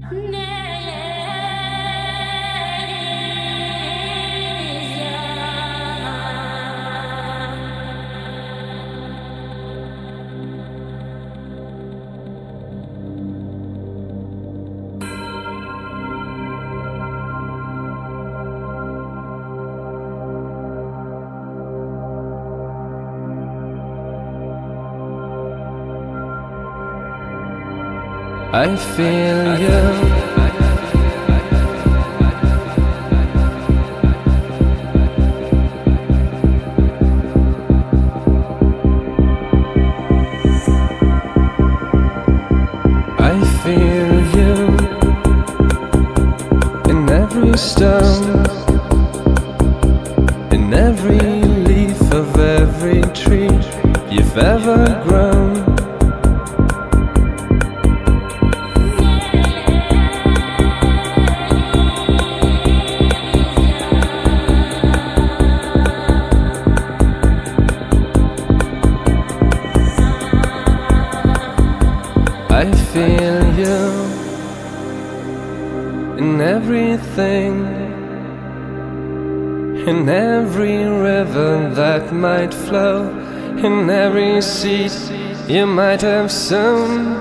I feel you. I feel you in every stone, in every leaf of every tree you've ever grown. I feel you in everything, in every river that might flow, in every seed you might have sown.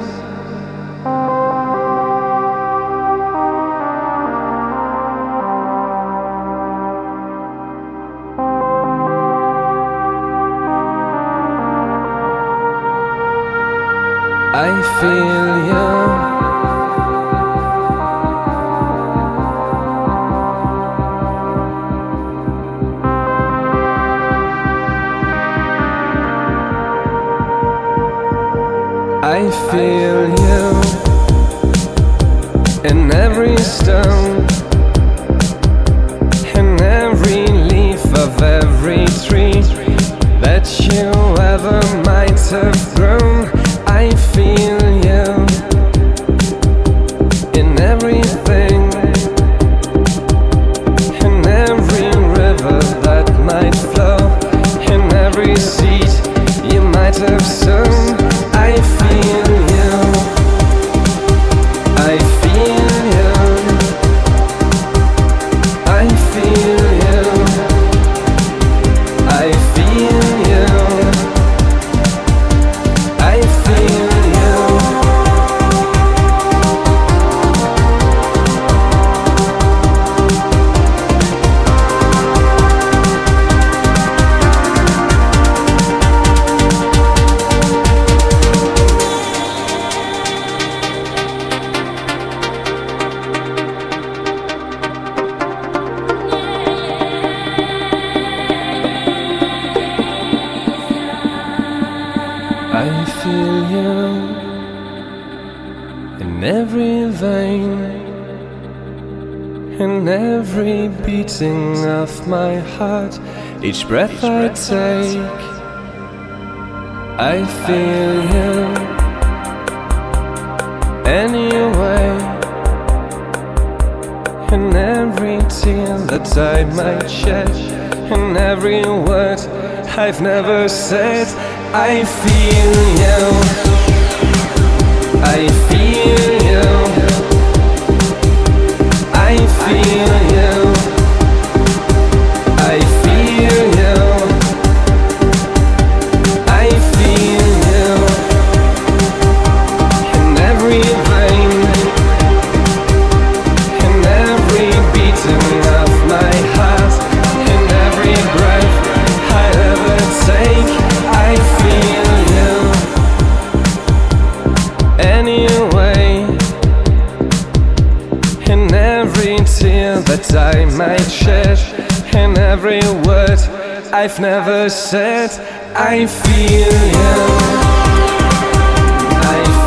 I feel you. I feel you in every stone, in every leaf of every tree that you ever might have grown. I feel you in everything, in every river that might flow, in every seed you might have sown. I feel you, I feel you, I feel you, I feel you, I feel I feel you in every vein, in every beating of my heart, each breath I take. I feel you anyway, in every tear that I might shed, in every word I've never said. I feel you, I feel you, I feel you, I feel you, I feel you in every vein, in every beating of my heart, in every breath I ever take. I feel you anyway, in every tear that I might shed, in every word I've never said. I feel you, I